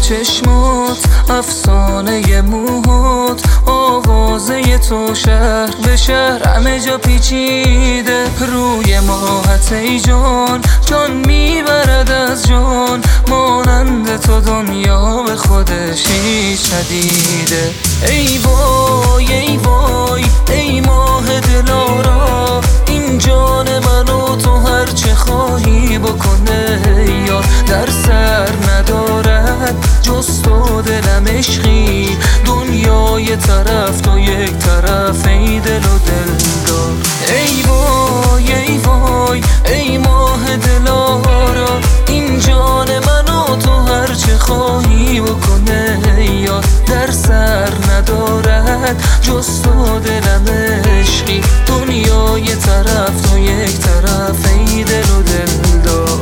چشمات، افسانه موهات، آوازه تو شهر به شهر همه جا پیچیده. روی ماهت ای جان، جان میبرد از جان، مانند تو دنیا به خودش هیچ ندیده. ای وای ای وای ای ماه دلارا، این جان من و تو هر چه خواهی بکنه یار، در سر ندارد جز تو دلم عشقی، دنیای طرف تو یک طرف، ای دل و دلدار. ای وای ای وای ای ماه دلارا، این جان من و تو هر چه خواهی بکنه یار، در سر ندارد جز تو دلم عشقی، دنیای طرف تو یک طرف، ای دل و دلدار.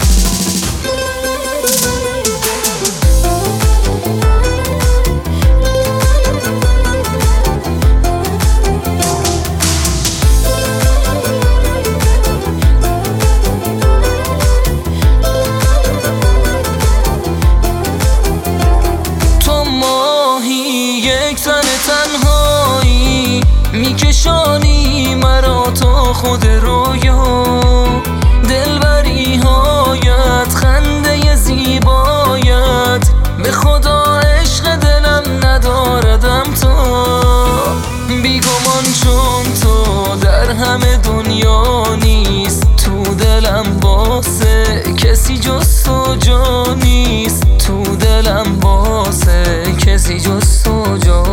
تنهایی میکشانی مرا تا خود رویا، دلبری هایت، خنده زیبایت، به خدا عشق دلم نداردم تا بیگمان، چون تو در همه دنیا نیست، تو دلم واسه کسی جز تو جا نیست، تو دلم واسه کسی جز تو جا.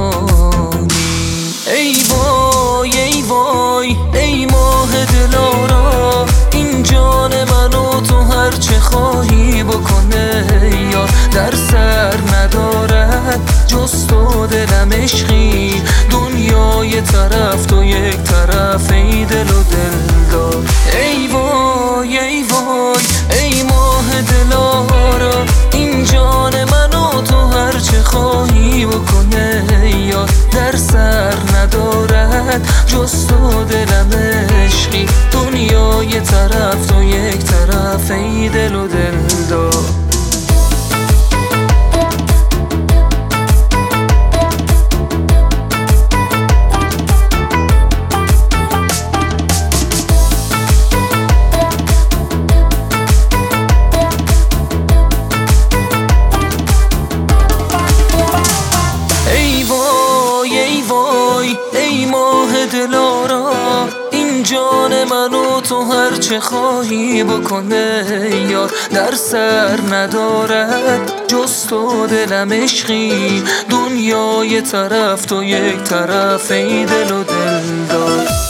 ای وای ای وای ای ماه دلارا، این جان من و تو هر چه خواهی بکنه یار، در سر ندارد جز تو دلم عشقی، دنیای طرف تو یک طرف، ای دل و دلدار. ای وای ای وای ای ماه دلارا، این جان من و تو هر چه خواهی بکنه یار، در سر ندارد جز تو دلم عشقی، دنیای طرف تو یک طرف، ای دل و دلدار. ای ماه دلارا، این جان من و تو هر چه خواهی بکنه یار، در سر ندارد جز تو دلم عشقی، دنیای طرف تو یک طرف، ای دل و دلدار.